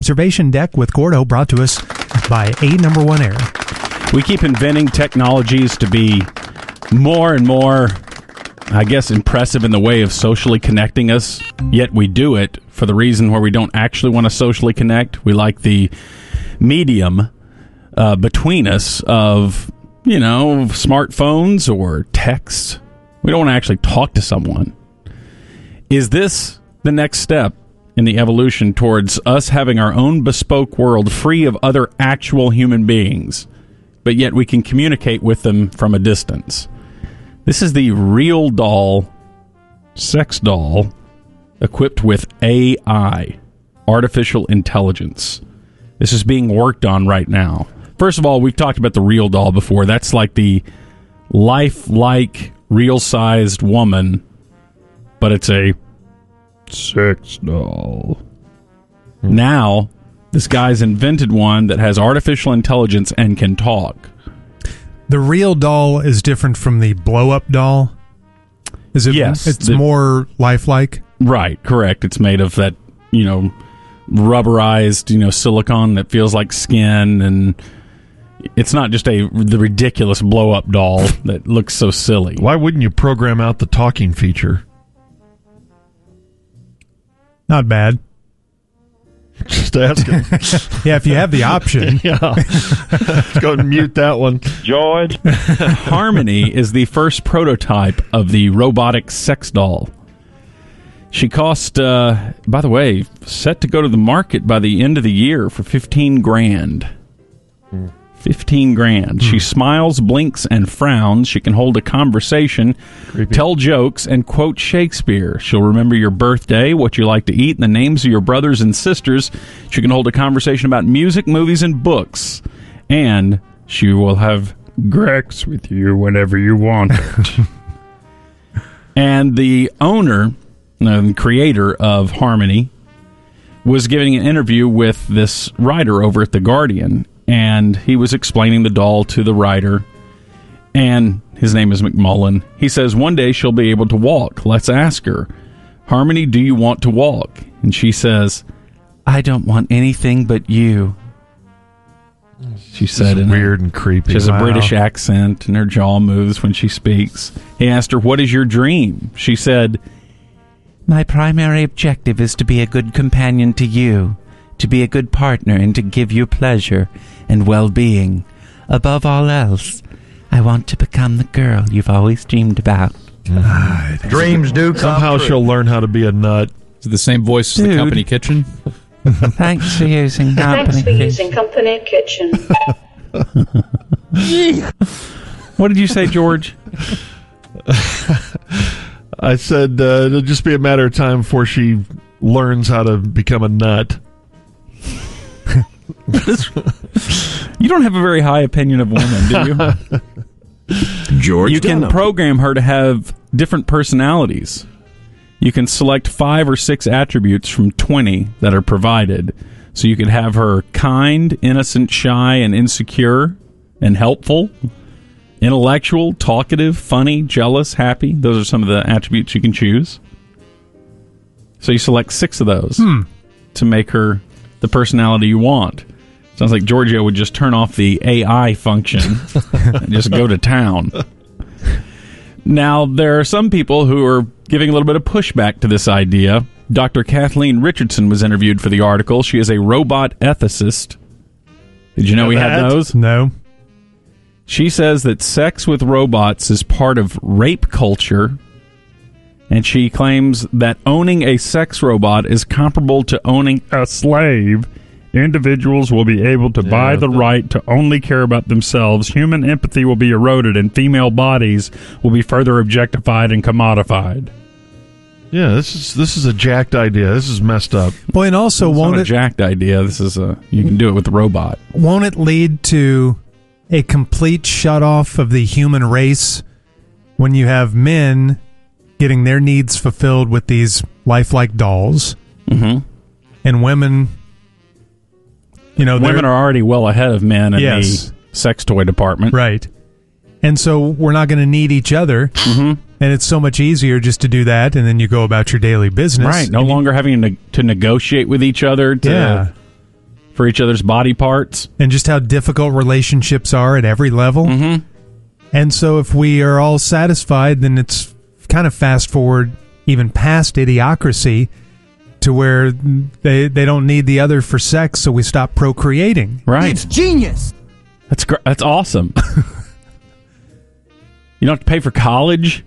Observation Deck with Gordo, brought to us by A#1 Air. We keep inventing technologies to be more and more, I guess, impressive in the way of socially connecting us, yet we do it for the reason where we don't actually want to socially connect. We like the medium between us of, smartphones or text. We don't want to actually talk to someone. Is this the next step in the evolution towards us having our own bespoke world free of other actual human beings, but yet we can communicate with them from a distance? This is the Real Doll sex doll equipped with AI, artificial intelligence. This is being worked on right now. First of all, we've talked about the Real Doll before. That's like the lifelike, real-sized woman, but it's a sex doll. Now, this guy's invented one that has artificial intelligence and can talk. The Real Doll is different from the blow-up doll? Is it? Yes. It's more lifelike? Right, correct. It's made of that, rubberized, silicone that feels like skin, and it's not just the ridiculous blow-up doll that looks so silly. Why wouldn't you program out the talking feature? Not bad. Just asking. Yeah, if you have the option. Yeah. Let's go and mute that one. George. Harmony is the first prototype of the robotic sex doll. She cost, by the way, set to go to the market by the end of the year for $15,000. $15,000. She smiles, blinks, and frowns. She can hold a conversation, tell jokes, and quote Shakespeare. She'll remember your birthday, what you like to eat, and the names of your brothers and sisters. She can hold a conversation about music, movies, and books. And she will have Grex with you whenever you want it. And the owner, the creator of Harmony, was giving an interview with this writer over at The Guardian, and he was explaining the doll to the writer, and his name is McMullen. He says, one day she'll be able to walk. Let's ask her, Harmony, do you want to walk? And she says, I don't want anything but you. She said, weird and creepy. She has a British accent, and her jaw moves when she speaks. He asked her, what is your dream? She said, my primary objective is to be a good companion to you, to be a good partner, and to give you pleasure and well-being. Above all else, I want to become the girl you've always dreamed about. Dreams do come Somehow true. she'll learn how to be a nut. Is it the same voice as the company kitchen? Thanks for using company kitchen. What did you say, George? I said it'll just be a matter of time before she learns how to become a nut. You don't have a very high opinion of women, do you? George, you can program her to have different personalities. You can select 5 or 6 attributes from 20 that are provided. So you can have her kind, innocent, shy, and insecure, and helpful, intellectual, talkative, funny, jealous, happy. Those are some of the attributes you can choose. So you select 6 of those to make her the personality you want. Sounds like Giorgio would just turn off the AI function and just go to town. Now, there are some people who are giving a little bit of pushback to this idea. Dr. Kathleen Richardson was interviewed for the article. She is a robot ethicist. Did you know we had those? No. She says that sex with robots is part of rape culture, and she claims that owning a sex robot is comparable to owning a slave. Individuals will be able to buy the right to only care about themselves. Human empathy will be eroded, and female bodies will be further objectified and commodified. Yeah, this is a jacked idea. This is messed up. Well, and also, It's won't not a it jacked idea. This is you can do it with the robot. won't it lead to a complete shut-off of the human race when you have men getting their needs fulfilled with these lifelike dolls, and women, women are already well ahead of men in the sex toy department, right? And so we're not going to need each other, and it's so much easier just to do that, and then you go about your daily business, right? No longer having to negotiate with each other to for each other's body parts. And just how difficult relationships are at every level. Mm-hmm. And so if we are all satisfied, then it's kind of fast forward even past idiocracy to where they don't need the other for sex, so we stop procreating. Right. It's genius. That's awesome. You don't have to pay for college.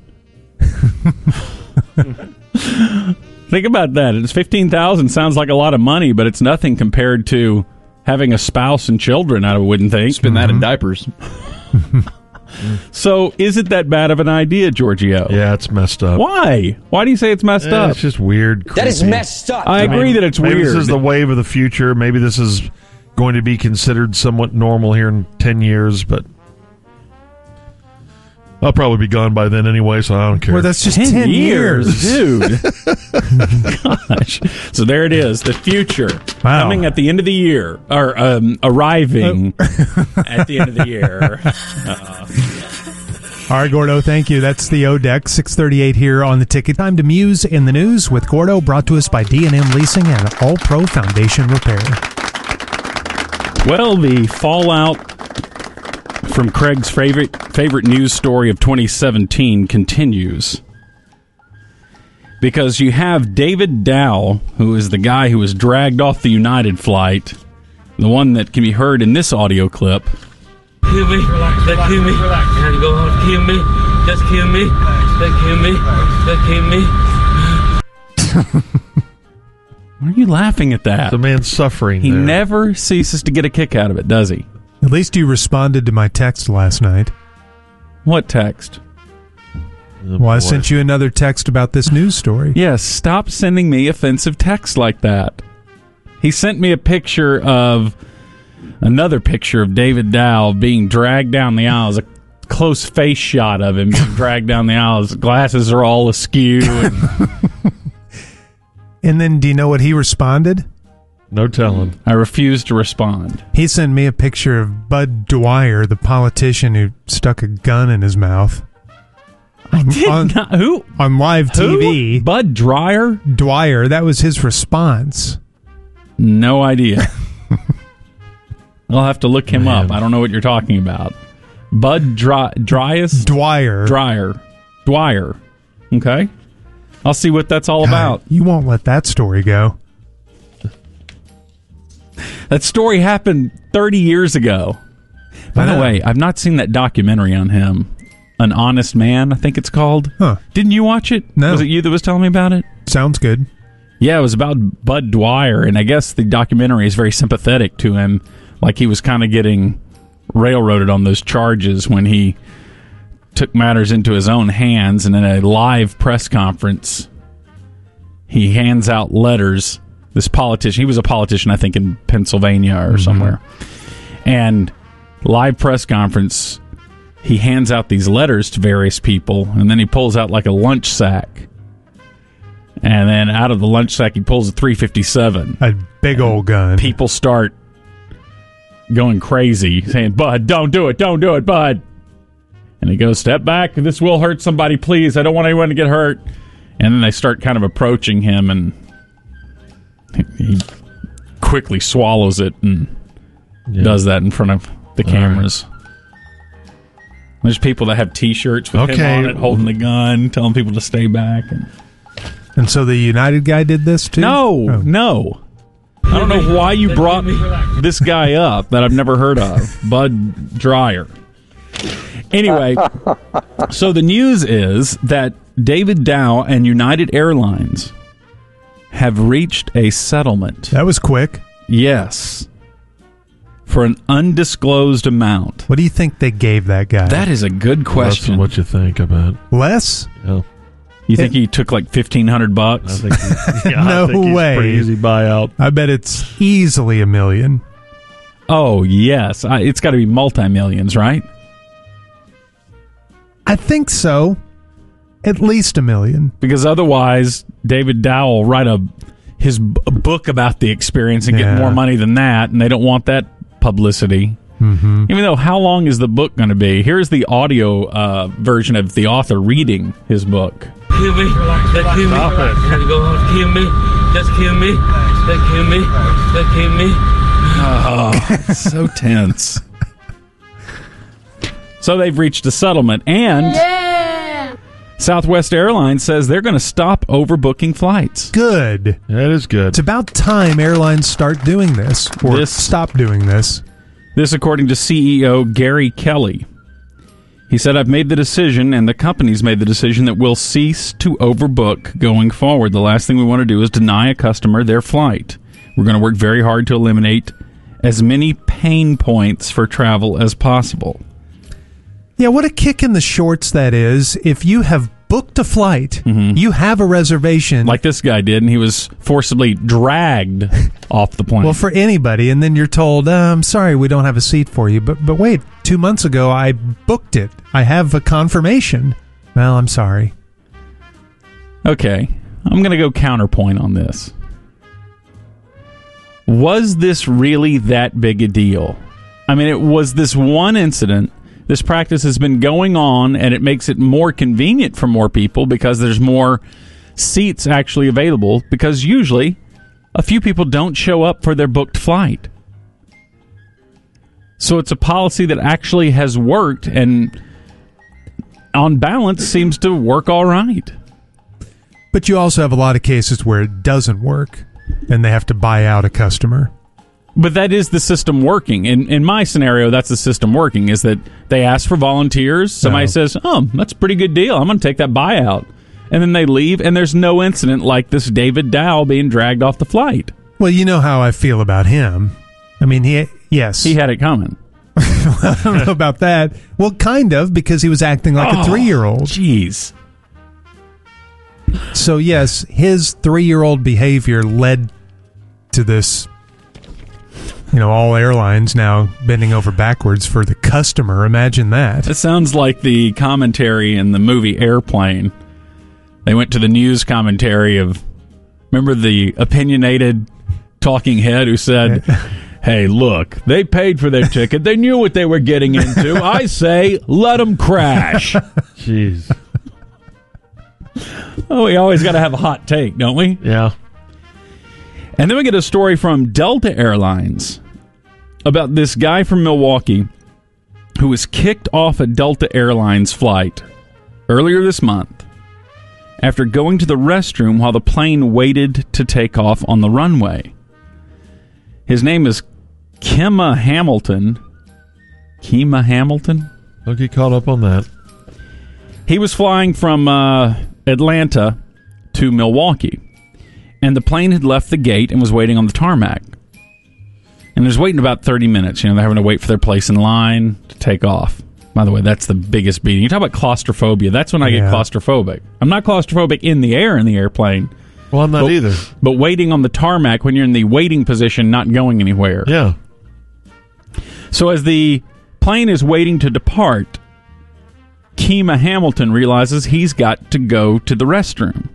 Think about that. It's $15,000. Sounds like a lot of money, but it's nothing compared to having a spouse and children. I wouldn't think. Spend that in diapers. So, is it that bad of an idea, Giorgio? Yeah, it's messed up. Why? Why do you say it's messed up? It's just weird. That is creepy. messed up. I agree that it's maybe weird. This is the wave of the future. Maybe this is going to be considered somewhat normal here in 10 years, but I'll probably be gone by then anyway, so I don't care. Well, that's just 10 years. Dude. Gosh. So there it is, the future. Wow. Coming at the end of the year, or arriving at the end of the year. All right, Gordo, thank you. That's the O-Deck, 6:38 here on the ticket. Time to muse in the news with Gordo, brought to us by D&M Leasing and All Pro Foundation Repair. Well, the fallout from Craig's favorite news story of 2017 continues. Because you have David Dow, who is the guy who was dragged off the United flight, the one that can be heard in this audio clip. Kill me, they kill me, and go on, kill me, just kill me, they kill me, they kill me. Why are you laughing at that? the man's suffering. He there. never ceases to get a kick out of it, does he? At least you responded to my text last night. What text? Oh, Well, I boy. sent you another text about this news story. Yes, stop sending me offensive texts like that. He sent me another picture of David Dow being dragged down the aisles, a close face shot of him being dragged down the aisles. His glasses are all askew. And then, do you know what he responded? No telling. I refuse to respond. He sent me a picture of Bud Dwyer, the politician who stuck a gun in his mouth. Who? On live TV. Who? Bud Dwyer? Dwyer, that was his response. No idea. I'll have to look him Man. up. I don't know what you're talking about. Bud Dryas? Dwyer. Dwyer. Okay. I'll see what that's all about. You won't let that story go. That story happened 30 years ago. By the way, I've not seen that documentary on him. An Honest Man, I think it's called. Huh. Didn't you watch it? No. Was it you that was telling me about it? Sounds good. Yeah, it was about Bud Dwyer, and I guess the documentary is very sympathetic to him. Like he was kind of getting railroaded on those charges when he took matters into his own hands, and in a live press conference, he hands out letters. This politician, he was a politician, I think, in Pennsylvania or somewhere. And live press conference, he hands out these letters to various people, and then he pulls out like a lunch sack. And then out of the lunch sack, he pulls a .357. A big old gun. People start going crazy, saying, "Bud, don't do it, Bud." And he goes, "Step back, this will hurt somebody, please. I don't want anyone to get hurt." And then they start kind of approaching him, and he quickly swallows it and does that in front of the cameras. There's people that have T-shirts with him on it, holding the gun, telling people to stay back. And so the United guy did this too? No. I don't know why you brought this guy up that I've never heard of, Bud Dwyer. Anyway, so the news is that David Dow and United Airlines have reached a settlement. That was quick. Yes. For an undisclosed amount. What do you think they gave that guy? That is a good question. That's what you think about. Less? Yeah. You think he took like $1,500? I think No I think he's way. Pretty easy buyout. I bet it's easily $1 million. Oh, yes. It's got to be multi-millions, right? I think so. At least $1 million. Because otherwise, David Dow will write a book about the experience and get more money than that, and they don't want that publicity. Mm-hmm. Even though, how long is the book going to be? Here's the audio version of the author reading his book. Kill me, they kill me, and go on, kill me, just kill me, they kill me, they kill me. So tense. So they've reached a settlement, and Southwest Airlines says they're going to stop overbooking flights. Good. That is good. It's about time airlines start doing this, or stop doing this. This, according to CEO Gary Kelly. He said, I've made the decision, and the company's made the decision, that we'll cease to overbook going forward. The last thing we want to do is deny a customer their flight. We're going to work very hard to eliminate as many pain points for travel as possible. Yeah, what a kick in the shorts that is. If you have booked a flight, you have a reservation. Like this guy did, and he was forcibly dragged off the plane. Well, for anybody, and then you're told, I'm sorry, we don't have a seat for you. But wait, 2 months ago, I booked it. I have a confirmation. Well, I'm sorry. Okay, I'm going to go counterpoint on this. Was this really that big a deal? I mean, it was this one incident. This practice has been going on, and it makes it more convenient for more people because there's more seats actually available, because usually a few people don't show up for their booked flight. So it's a policy that actually has worked, and on balance seems to work all right. But you also have a lot of cases where it doesn't work, and they have to buy out a customer. But that is the system working. In my scenario, that's the system working, is that they ask for volunteers. Somebody says, that's a pretty good deal. I'm going to take that buyout. And then they leave, and there's no incident like this David Dow being dragged off the flight. Well, you know how I feel about him. I mean, he had it coming. I don't know about that. Well, kind of, because he was acting like a 3-year-old. Jeez. So, yes, his 3-year-old behavior led to this. All airlines now bending over backwards for the customer. Imagine that. It sounds like the commentary in the movie Airplane. They went to the news commentary of, remember the opinionated talking head who said, hey, look, they paid for their ticket. They knew what they were getting into. I say, let them crash. Jeez. Oh, we always got to have a hot take, don't we? Yeah. And then we get a story from Delta Airlines about this guy from Milwaukee who was kicked off a Delta Airlines flight earlier this month after going to the restroom while the plane waited to take off on the runway. His name is Kima Hamilton. Kima Hamilton? Don't get caught up on that. He was flying from Atlanta to Milwaukee, and the plane had left the gate and was waiting on the tarmac. And was waiting about 30 minutes. They're having to wait for their place in line to take off. By the way, that's the biggest beating. You talk about claustrophobia. That's when I get claustrophobic. I'm not claustrophobic in the air in the airplane. Well, I'm not either. But waiting on the tarmac when you're in the waiting position, not going anywhere. Yeah. So as the plane is waiting to depart, Kima Hamilton realizes he's got to go to the restroom.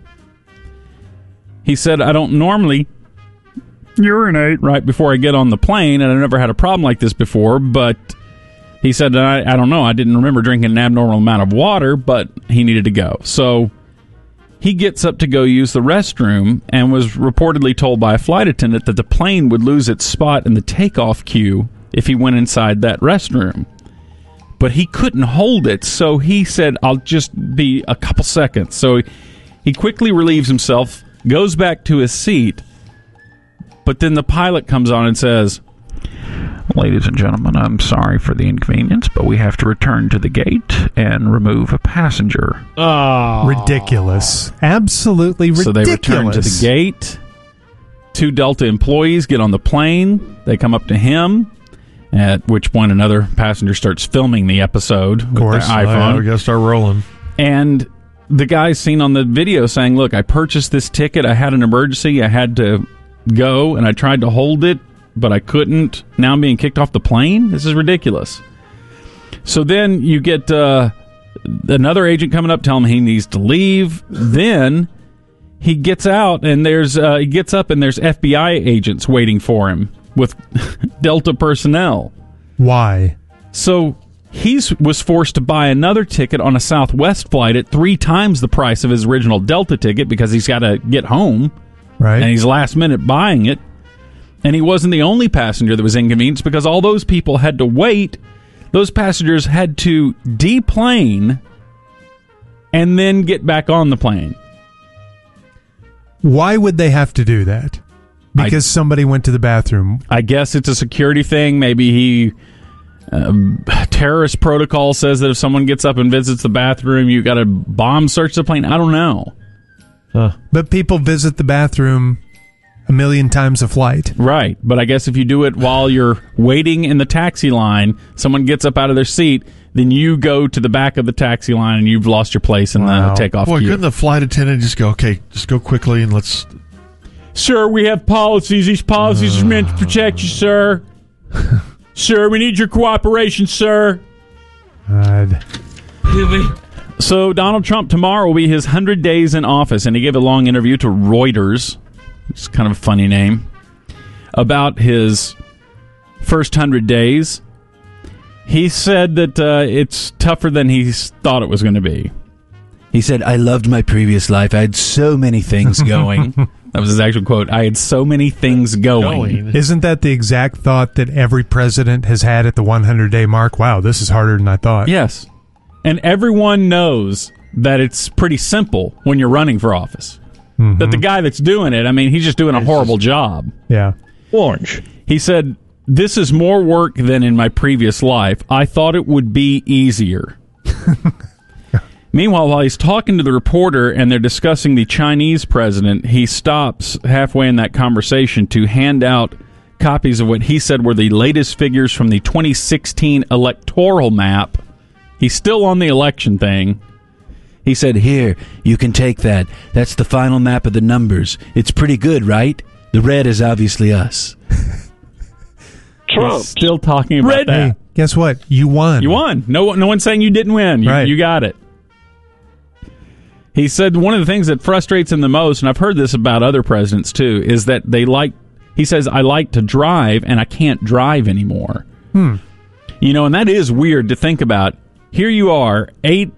He said, I don't normally urinate right before I get on the plane, and I've never had a problem like this before, but he said, I don't know, I didn't remember drinking an abnormal amount of water, but he needed to go. So he gets up to go use the restroom and was reportedly told by a flight attendant that the plane would lose its spot in the takeoff queue if he went inside that restroom. But he couldn't hold it, so he said, I'll just be a couple seconds. So he quickly relieves himself, goes back to his seat, but then the pilot comes on and says, ladies and gentlemen, I'm sorry for the inconvenience, but we have to return to the gate and remove a passenger. Oh. Ridiculous. Absolutely ridiculous. So they return to the gate. 2 Delta employees get on the plane. They come up to him, at which point another passenger starts filming the episode with their iPhone. We got to start rolling. And the guy's seen on the video saying, look, I purchased this ticket. I had an emergency. I had to go, and I tried to hold it, but I couldn't. Now I'm being kicked off the plane? This is ridiculous. So then you get another agent coming up telling him he needs to leave. Then he gets out, and he gets up, and there's FBI agents waiting for him with Delta personnel. Why? So he was forced to buy another ticket on a Southwest flight at 3 times the price of his original Delta ticket because he's got to get home. Right. And he's last minute buying it. And he wasn't the only passenger that was inconvenienced because all those people had to wait. Those passengers had to deplane and then get back on the plane. Why would they have to do that? Because somebody went to the bathroom. I guess it's a security thing. Maybe terrorist protocol says that if someone gets up and visits the bathroom, you got to bomb search the plane. I don't know. But people visit the bathroom a million times a flight. Right. But I guess if you do it while you're waiting in the taxi line, someone gets up out of their seat, then you go to the back of the taxi line and you've lost your place in the takeoff queue. Boy, couldn't the flight attendant just go, okay, just go quickly and let's... Sir, we have policies. These policies are meant to protect you, sir. Sir, we need your cooperation, sir. God. So Donald Trump tomorrow will be his 100 days in office, and he gave a long interview to Reuters. It's kind of a funny name. About his first 100 days. He said that it's tougher than he thought it was going to be. He said, I loved my previous life. I had so many things going. That was his actual quote. I had so many things going. Isn't that the exact thought that every president has had at the 100-day mark? Wow, this is harder than I thought. Yes. And everyone knows that it's pretty simple when you're running for office. Mm-hmm. That the guy that's doing it, I mean, he's just doing a horrible job. Yeah. Orange. He said, this is more work than in my previous life. I thought it would be easier. Meanwhile, while he's talking to the reporter and they're discussing the Chinese president, he stops halfway in that conversation to hand out copies of what he said were the latest figures from the 2016 electoral map. He's still on the election thing. He said, here, you can take that. That's the final map of the numbers. It's pretty good, right? The red is obviously us. Trump. He's still talking about that. Hey, guess what? You won. You won. No one's saying you didn't win. You got it. He said one of the things that frustrates him the most, and I've heard this about other presidents too, is that he says, I like to drive and I can't drive anymore. You know, and that is weird to think about. Here you are, 4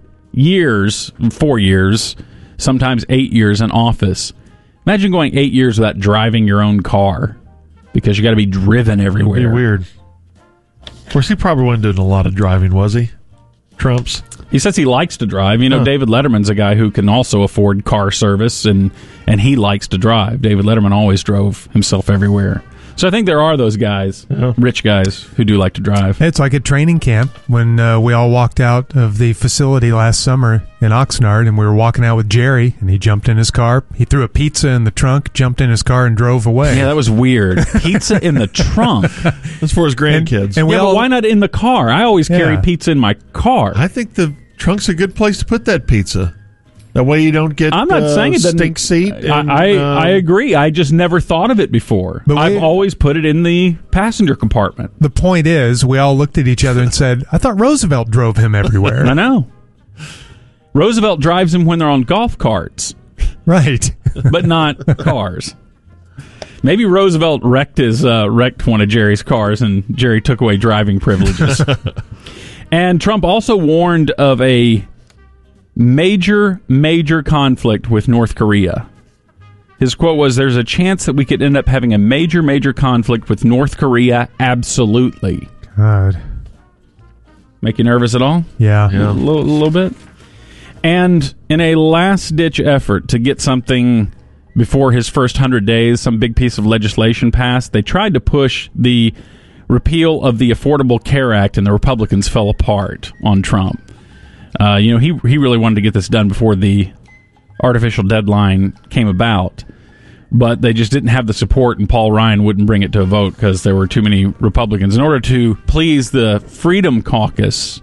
years, sometimes 8 years in office. Imagine going 8 years without driving your own car because you got to be driven everywhere. It'd be weird. Of course, he probably wasn't doing a lot of driving, was he? Trump's. He says he likes to drive. You know, David Letterman's a guy who can also afford car service, and he likes to drive. David Letterman always drove himself everywhere. So I think there are those guys, rich guys, who do like to drive. It's like at training camp when we all walked out of the facility last summer in Oxnard, and we were walking out with Jerry, and he jumped in his car. He threw a pizza in the trunk, jumped in his car, and drove away. Yeah, that was weird. Pizza in the trunk. That's for his grandkids. And but why not in the car? I always carry pizza in my car. I think the trunk's a good place to put that pizza. That way you don't get I'm not saying it stink seat. And, I agree. I just never thought of it before. But I've always put it in the passenger compartment. The point is, we all looked at each other and said, I thought Roosevelt drove him everywhere. I know. Roosevelt drives him when they're on golf carts. Right. But not cars. Maybe Roosevelt wrecked one of Jerry's cars and Jerry took away driving privileges. And Trump also warned of a major conflict with North Korea. His quote was, there's a chance that we could end up having a major conflict with North Korea. Absolutely. God. Make you nervous at all? Yeah. A little bit. And in a last-ditch effort to get something before his first 100 days, some big piece of legislation passed, they tried to push the repeal of the Affordable Care Act, and the Republicans fell apart on Trump. He really wanted to get this done before the artificial deadline came about, but they just didn't have the support, and Paul Ryan wouldn't bring it to a vote because there were too many Republicans. In order to please the Freedom Caucus,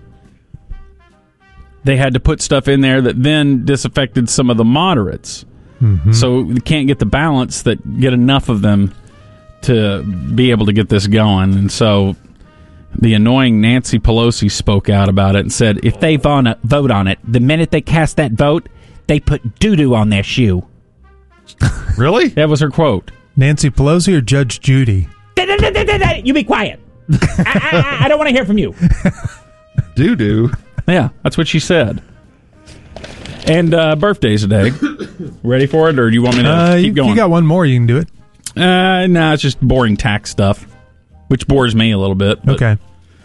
they had to put stuff in there that then disaffected some of the moderates. Mm-hmm. So they can't get the balance that get enough of them to be able to get this going, and so the annoying Nancy Pelosi spoke out about it and said, if they vote on it, the minute they cast that vote, they put doo-doo on their shoe. Really? That was her quote. Nancy Pelosi or Judge Judy? You be quiet. I don't want to hear from you. Doo-doo. Yeah, that's what she said. And birthdays today. Ready for it, or do you want me to keep going? You got one more, you can do it. No, it's just boring tax stuff, which bores me a little bit. But. Okay.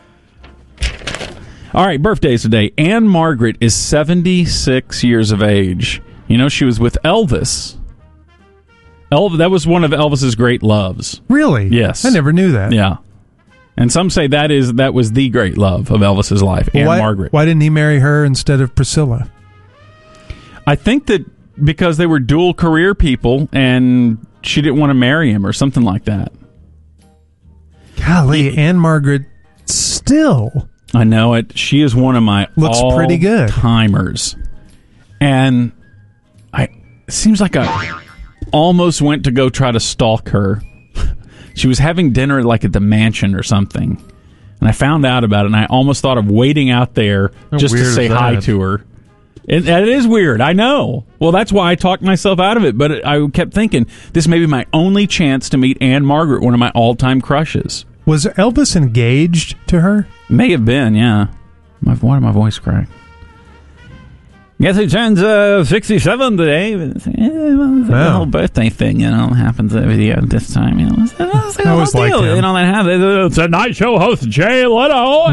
All right, birthdays today. Anne Margaret is 76 years of age. You know, she was with Elvis. That was one of Elvis's great loves. Really? Yes. I never knew that. Yeah. And some say that was the great love of Elvis's life, Anne Margaret. Why didn't he marry her instead of Priscilla? I think that because they were dual career people and she didn't want to marry him or something like that. Golly, Anne Margaret still. I know it. She is one of my Looks pretty good. timers. And it seems like I almost went to go try to stalk her. She was having dinner like at the mansion or something. And I found out about it, and I almost thought of waiting out there just to say hi to her. It is weird, I know. Well, that's why I talked myself out of it, but I kept thinking, this may be my only chance to meet Anne Margaret, one of my all-time crushes. Was Elvis engaged to her? May have been, yeah. Why did my voice crack? Guess he turns 67 today. The whole birthday thing, happens every year at this time. It's I always liked him. That happens. Tonight Show host Jay Leno.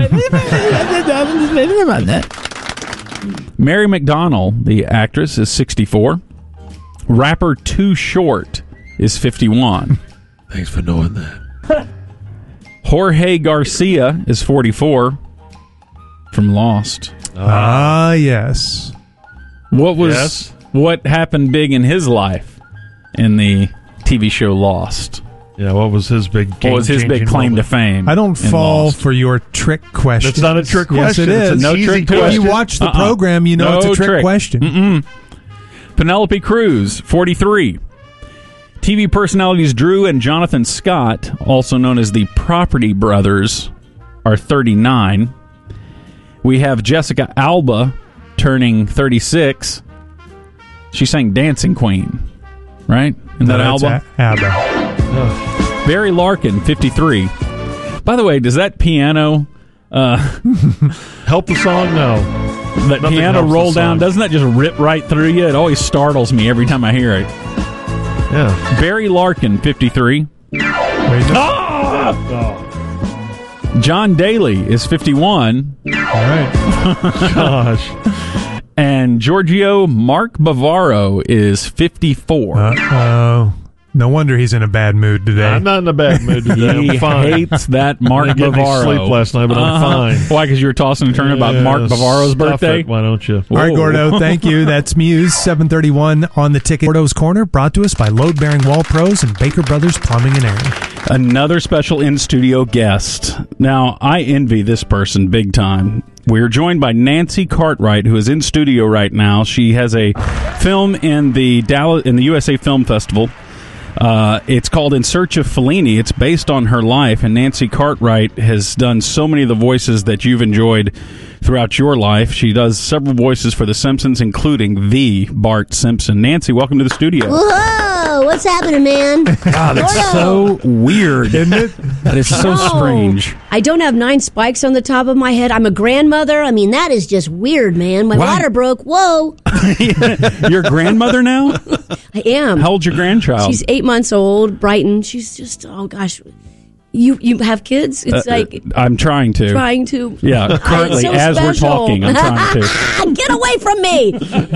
Mary McDonnell, the actress, is 64. Rapper Too Short is 51. Thanks for knowing that. Jorge Garcia is 44 from Lost. Yes. What happened big in his life in the TV show Lost? Yeah, what was his big claim to fame? I don't fall for your trick question. That's not a trick question. Yes, it is. No trick question. If you watch the program, you know it's a trick question. Mm-mm. Penelope Cruz, 43. TV personalities Drew and Jonathan Scott, also known as the Property Brothers, are 39. We have Jessica Alba turning 36. She sang Dancing Queen, right? Isn't that Alba? ABBA. Barry Larkin, 53. By the way, does that piano help the song? No. That Nothing piano helps roll the down, song. doesn't that just rip right through you? It always startles me every time I hear it. Yeah. Barry Larkin, 53. John Daly is 51. All right. Gosh. And Giorgio Mark Bavaro is 54. Uh-oh. No wonder he's in a bad mood today. I'm not in a bad mood today. He I'm fine. hates that Mark I didn't get any Bavaro. sleep last night, but I'm fine. Why? Because you were tossing and turning about Mark Bavaro's Stuff birthday? it, why don't you? All right, Gordo, thank you. That's Muse, 731 on the ticket. Gordo's Corner, brought to us by Load Bearing Wall Pros and Baker Brothers Plumbing and Air. Another special in-studio guest. Now, I envy this person big time. We're joined by Nancy Cartwright, who is in studio right now. She has a film in the USA Film Festival. It's called In Search of Fellini. It's based on her life, and Nancy Cartwright has done so many of the voices that you've enjoyed throughout your life. She does several voices for The Simpsons, including the Bart Simpson. Nancy, welcome to the studio. Whoa, what's happening, man? God, that's so weird, isn't it? That is so strange. I don't have 9 spikes on the top of my head. I'm a grandmother. I mean, that is just weird, man. My water broke. Whoa. You're a grandmother now? I am. How old's your grandchild? She's 8 months old. Brighton. She's just, oh gosh. You have kids? It's like I'm trying to. Yeah, currently so as special. we're talking, I'm trying to. Get away from me!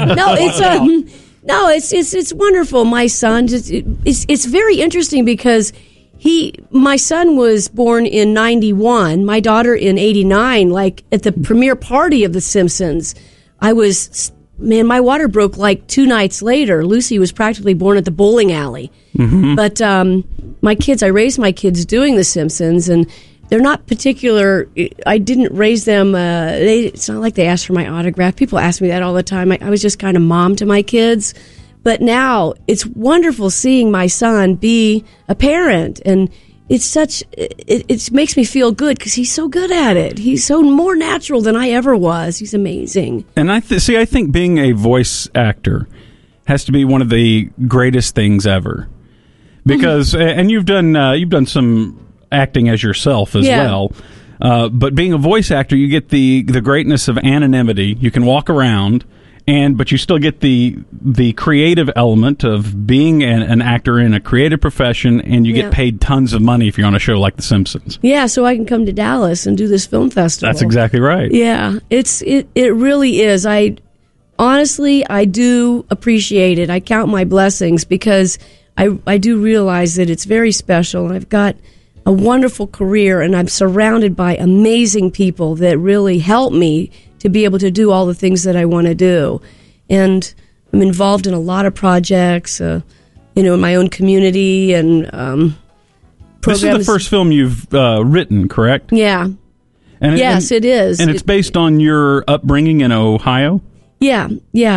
No, it's wonderful. My son, it's very interesting because my son was born in 91, my daughter in 89. Like at the premiere party of The Simpsons, my water broke like 2 nights later. Lucy was practically born at the bowling alley. Mm-hmm. But I raised my kids doing The Simpsons, and they're not particular. I didn't raise them. It's not like they asked for my autograph. People ask me that all the time. I was just kind of mom to my kids. But now it's wonderful seeing my son be a parent, and it makes me feel good because he's so good at it. He's so more natural than I ever was. He's amazing. And I think being a voice actor has to be one of the greatest things ever. Because and you've done some acting as yourself as well. But being a voice actor, you get the greatness of anonymity. You can walk around but you still get the creative element of being an actor in a creative profession, and you get paid tons of money if you're on a show like The Simpsons. Yeah, so I can come to Dallas and do this film festival. That's exactly right. Yeah, it really is. I do appreciate it. I count my blessings because I do realize that it's very special. I've got a wonderful career, and I'm surrounded by amazing people that really help me to be able to do all the things that I want to do. And I'm involved in a lot of projects, in my own community and programs. This is the first film you've written, correct? Yeah. Yes, it is. And it's based on your upbringing in Ohio? Yeah.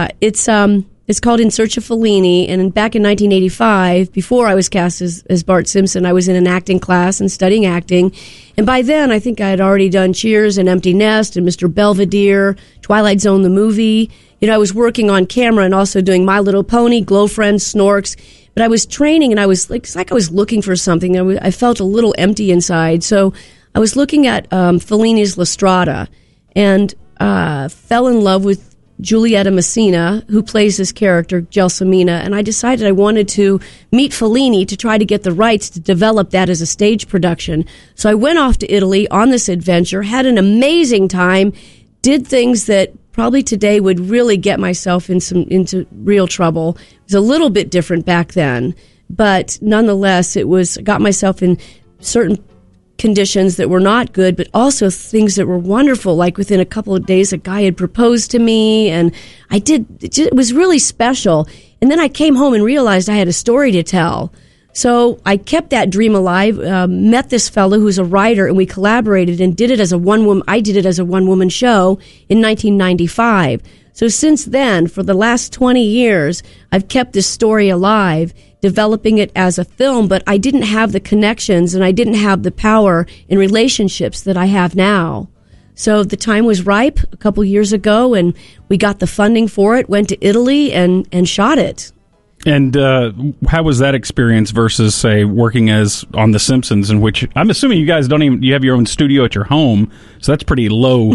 It's called In Search of Fellini, and back in 1985, before I was cast as Bart Simpson, I was in an acting class and studying acting, and by then I think I had already done Cheers and Empty Nest and Mr. Belvedere, Twilight Zone the movie. I was working on camera and also doing My Little Pony, Glow Friends, Snorks, but I was training and I was it's like I was looking for something. I felt a little empty inside, so I was looking at Fellini's La Strada and fell in love with Giulietta Messina, who plays this character, Gelsomina, and I decided I wanted to meet Fellini to try to get the rights to develop that as a stage production. So I went off to Italy on this adventure, had an amazing time, did things that probably today would really get myself into real trouble. It was a little bit different back then, but nonetheless, got myself in certain conditions that were not good, but also things that were wonderful. Like within a couple of days, a guy had proposed to me, and it was really special. And then I came home and realized I had a story to tell. So I kept that dream alive, met this fellow who's a writer, and we collaborated and did it as a one-woman show in 1995. So since then, for the last 20 years, I've kept this story alive, developing it as a film, but I didn't have the connections and I didn't have the power in relationships that I have now. So the time was ripe a couple years ago, and we got the funding for it, went to Italy and shot it. And how was that experience versus, say, working on The Simpsons, in which I'm assuming you guys you have your own studio at your home, so that's pretty low,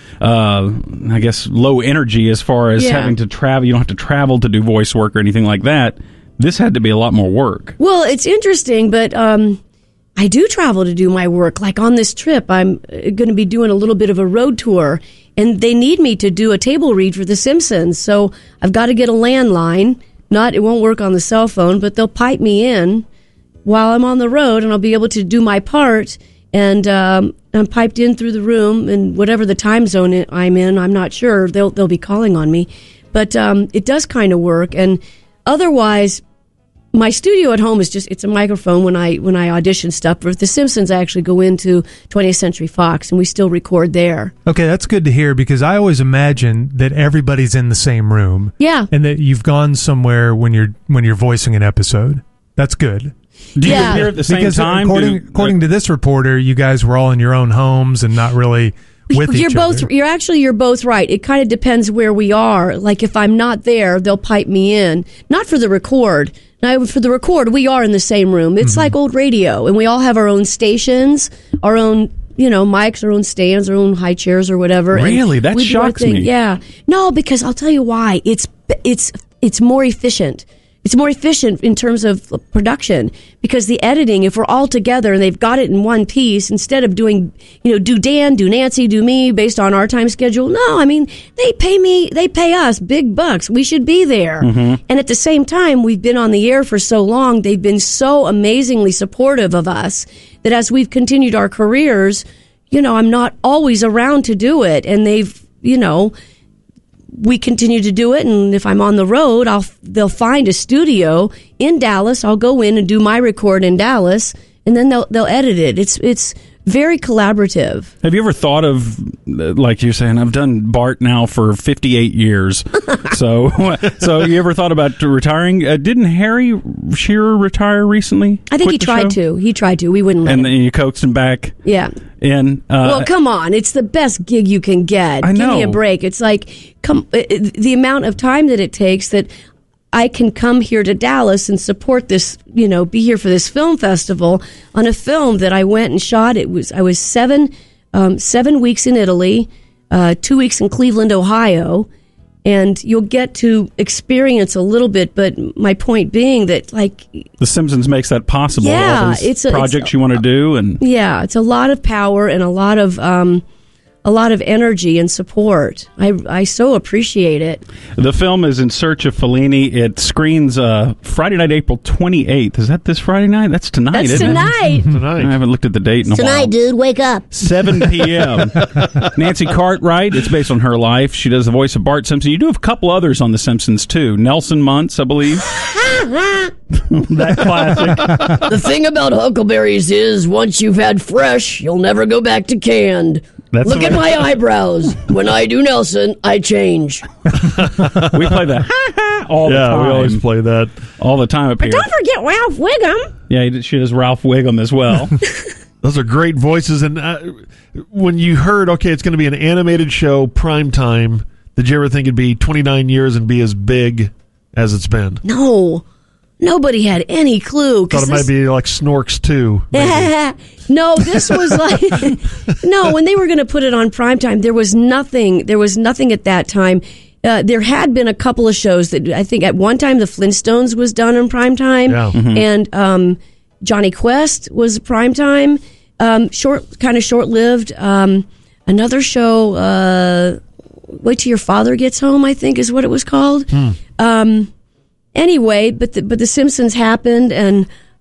I guess, low energy as far as having to travel. You don't have to travel to do voice work or anything like that. This had to be a lot more work. Well, it's interesting, but I do travel to do my work. Like on this trip, I'm going to be doing a little bit of a road tour, and they need me to do a table read for The Simpsons. So I've got to get a landline. It won't work on the cell phone, but they'll pipe me in while I'm on the road, and I'll be able to do my part. And I'm piped in through the room, and whatever the time zone I'm in, I'm not sure. They'll be calling on me, but it does kind of work. And otherwise, my studio at home it's a microphone when I audition stuff. But with The Simpsons, I actually go into 20th Century Fox, and we still record there. Okay, that's good to hear, because I always imagine that everybody's in the same room. Yeah. And that you've gone somewhere when you're voicing an episode. That's good. Do you appear at the same time? According to this reporter, you guys were all in your own homes and not really with each other. You're both right. It kind of depends where we are. Like if I'm not there, they'll pipe me in. Not for the record. Now, for the record, we are in the same room. It's like old radio, and we all have our own stations, our own, mics, our own stands, our own high chairs or whatever. Really? That shocks me. Yeah. No, because I'll tell you why. It's more efficient. It's more efficient in terms of production, because the editing, if we're all together and they've got it in one piece, instead of doing, do Dan, do Nancy, do me based on our time schedule. No, I mean, they pay us big bucks. We should be there. Mm-hmm. And at the same time, we've been on the air for so long. They've been so amazingly supportive of us that as we've continued our careers, I'm not always around to do it. And they've, we continue to do it, and if I'm on the road, they'll find a studio in Dallas. I'll go in and do my record in Dallas, and then they'll edit it. It's very collaborative. Have you ever thought of, like you're saying, I've done Bart now for 58 years. so you ever thought about retiring? Didn't Harry Shearer retire recently? I think he tried to. He tried to. We wouldn't let him. And then you coaxed him back. Yeah. And well, come on. It's the best gig you can get. I know. Give me a break. It's like the amount of time that it takes that I can come here to Dallas and support this, be here for this film festival on a film that I went and shot. I was 7 weeks in Italy, 2 weeks in Cleveland, Ohio, and you'll get to experience a little bit. But my point being that, like, The Simpsons makes that possible. Yeah, all these it's a- projects you want to do, and yeah, it's a lot of power and a lot of energy and support. I so appreciate it. the film is In Search of Fellini. It screens Friday night, April 28th. Is that this Friday night? That's tonight, That's isn't tonight. it? Tonight. I haven't looked at the date in a while. Tonight, dude, wake up. 7 p.m. Nancy Cartwright. It's based on her life. She does the voice of Bart Simpson. You do have a couple others on The Simpsons, too. Nelson Muntz, I believe. That classic. The thing about Huckleberries is once you've had fresh, you'll never go back to canned. That's Look at my eyebrows. When I do Nelson, I change. We play that all the time. Yeah, we always play that. All the time up here. Don't forget Ralph Wiggum. Yeah, she does Ralph Wiggum as well. Those are great voices. And when you heard, okay, it's going to be an animated show, prime time, did you ever think it'd be 29 years and be as big as it's been? No. Nobody had any clue. Thought it might be like Snorks 2. No, this was like no. When they were going to put it on primetime, there was nothing. There was nothing at that time. There had been a couple of shows that I think at one time the Flintstones was done on primetime, and Johnny Quest was primetime. Short-lived. Another show. Wait till your father gets home, I think is what it was called. Anyway, but the Simpsons happened, and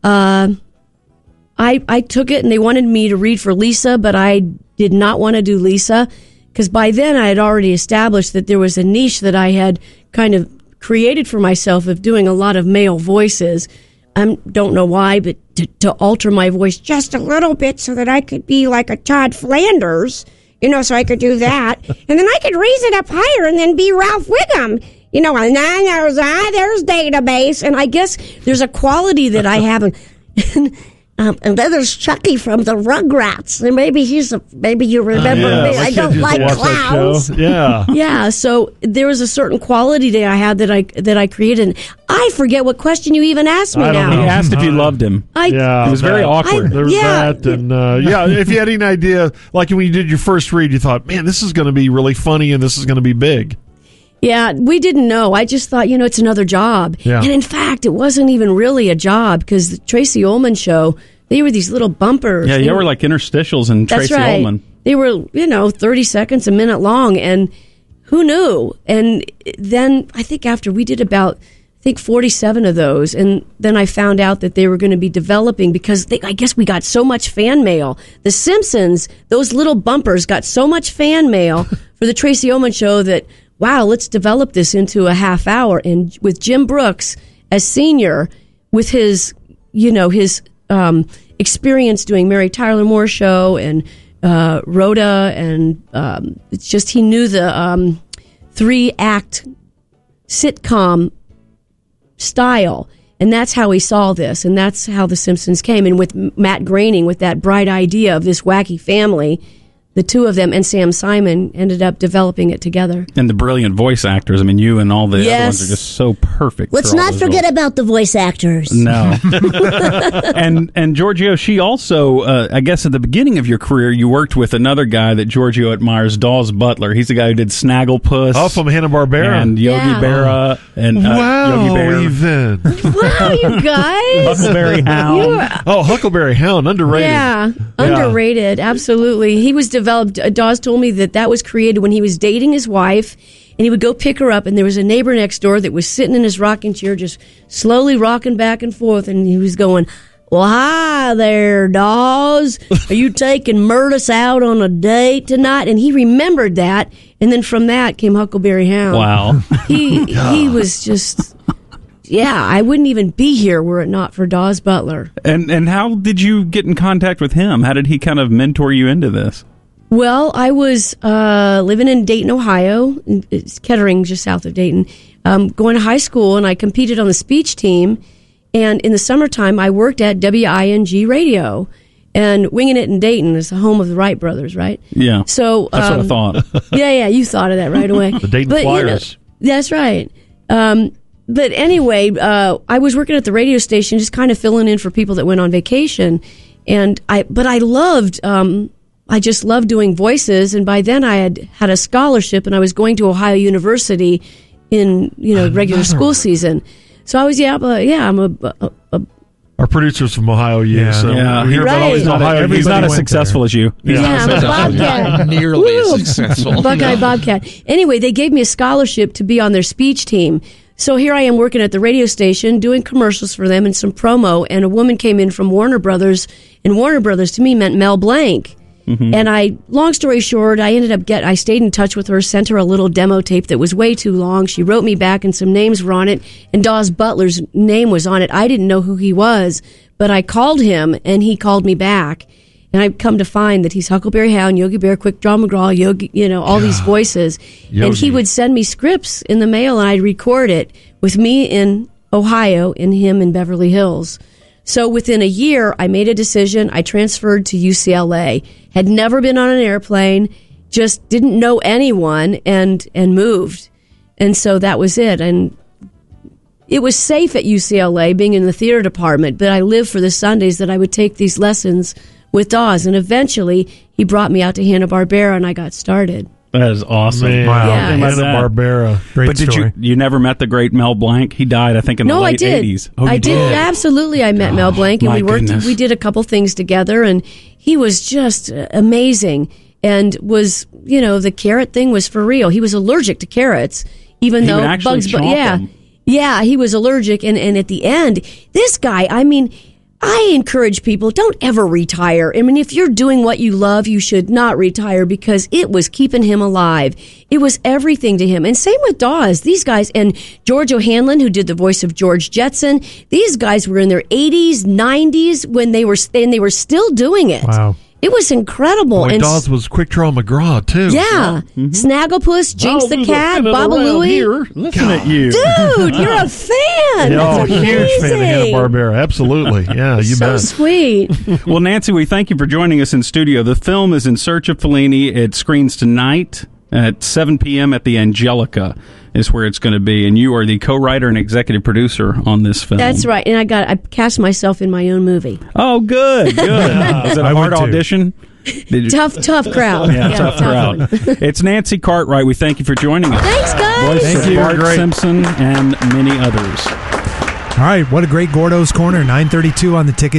I took it, and they wanted me to read for Lisa, but I did not want to do Lisa, because by then I had already established that there was a niche that I had kind of created for myself of doing a lot of male voices. I don't know why, but to alter my voice just a little bit so that I could be like a Todd Flanders, so I could do that. And then I could raise it up higher and then be Ralph Wiggum. And then there's Database. And I guess there's a quality that I have. And then there's Chucky from the Rugrats. And maybe you remember me. I don't like clowns. Yeah. Yeah, so there was a certain quality that I had that I created. I forget what question you even asked me I don't now. know. He asked if you loved him. Yeah, It was very awkward. There was Yeah. that, and if you had any idea, like when you did your first read, you thought, man, this is going to be really funny and this is going to be big. Yeah, we didn't know. I just thought, it's another job. Yeah. And in fact, it wasn't even really a job because the Tracy Ullman show, they were these little bumpers. Yeah, you were like interstitials in That's Tracy right. Ullman. They were, 30 seconds, a minute long, and who knew? And then I think after we did about 47 of those, and then I found out that they were going to be developing because I guess we got so much fan mail. The Simpsons, those little bumpers got so much fan mail for the Tracy Ullman show that, wow, let's develop this into a half hour. And with Jim Brooks as senior, with his experience doing Mary Tyler Moore show and Rhoda, and it's just he knew the 3-act sitcom style, and that's how he saw this, and that's how The Simpsons came. And with Matt Groening, with that bright idea of this wacky family, the two of them and Sam Simon ended up developing it together. And the brilliant voice actors. I mean, you and all the other Yes. ones are just so perfect. Let's for all not those forget roles. about the voice actors. No. and Giorgio, she also, I guess at the beginning of your career, you worked with another guy that Giorgio admires, Dawes Butler. He's the guy who did Snagglepuss. Oh, from Hanna-Barbera. And Yogi Yeah. Berra. And Wow, Yogi Bear. even. Wow, you guys! Huckleberry Hound. You are- Oh, Huckleberry Hound, underrated. Yeah, underrated. Absolutely. He was developed. Dawes told me that was created when he was dating his wife, and he would go pick her up, and there was a neighbor next door that was sitting in his rocking chair, just slowly rocking back and forth, and he was going, "Well, hi there, Dawes. Are you taking Murtis out on a date tonight?" And he remembered that, and then from that came Huckleberry Hound. Wow. He was just. Yeah, I wouldn't even be here were it not for Dawes Butler. And how did you get in contact with him? How did he kind of mentor you into this? Well, I was living in Dayton, Ohio. It's Kettering, just south of Dayton. Going to high school, and I competed on the speech team. And in the summertime, I worked at WING Radio. And Winging It in Dayton is the home of the Wright brothers, right? Yeah. So That's what I thought. Yeah, you thought of that right away. The Dayton But, Flyers. That's right. But anyway, I was working at the radio station, just kind of filling in for people that went on vacation. And I loved I just loved doing voices. And by then I had a scholarship and I was going to Ohio University in, regular school season. So I was, I'm a Our producer's from Ohio U. Yeah. So Yeah. we hear about all these Ohio He's not as went successful as you. I'm a Bobcat. Not nearly as successful. Buckeye Bobcat. Anyway, they gave me a scholarship to be on their speech team. So here I am working at the radio station doing commercials for them and some promo. And a woman came in from Warner Brothers, and Warner Brothers to me meant Mel Blanc. And long story short, I stayed in touch with her, sent her a little demo tape that was way too long. She wrote me back and some names were on it, and Dawes Butler's name was on it. I didn't know who he was, but I called him and he called me back. And I've come to find that he's Huckleberry Hound, Yogi Bear, Quick Draw McGraw, Yogi, all these voices. Yogi. And he would send me scripts in the mail and I'd record it with me in Ohio and him in Beverly Hills. So within a year, I made a decision. I transferred to UCLA. Had never been on an airplane, just didn't know anyone, and moved. And so that was it. And it was safe at UCLA, being in the theater department, but I lived for the Sundays that I would take these lessons with Dawes. And eventually, he brought me out to Hanna-Barbera, and I got started. That is awesome. Man, Wow. Yeah. Hanna-Barbera. Great But did story. you never met the great Mel Blanc? He died, I think, in the No, late I did. 80s. Oh, I you did. Absolutely. I met Mel Blanc, and my we worked. goodness. We did a couple things together, and he was just amazing. And was the carrot thing was for real. He was allergic to carrots, even He though would actually Bugs. chomp them. Yeah, he was allergic, and at the end, this guy. I mean, I encourage people, don't ever retire. I mean, if you're doing what you love, you should not retire, because it was keeping him alive. It was everything to him. And same with Dawes. These guys, and George O'Hanlon, who did the voice of George Jetson, these guys were in their 80s, 90s when they were still doing it. Wow. It was incredible. Boy, and Dawes was Quick Draw McGraw, too. yeah. Snagglepuss, Jinx the Cat, Baba Louie. Listen at you. Dude, you're a fan. Oh, That's huge fan of amazing. Hanna-Barbera. Absolutely. Yeah, you So bet. sweet. Well, Nancy, we thank you for joining us in studio. The film is In Search of Fellini. It screens tonight at 7 p.m. at the Angelica is where it's going to be. And you are the co-writer and executive producer on this film. That's right. And I cast myself in my own movie. Oh, good. Was it I a would hard too. audition? Did you- Tough crowd. Yeah, tough crowd. one. It's Nancy Cartwright. We thank you for joining us. Thanks, guys. Voice Thank of you. Bart Great. Simpson and many others. All right, what a great Gordo's Corner. 9:32 on the ticket.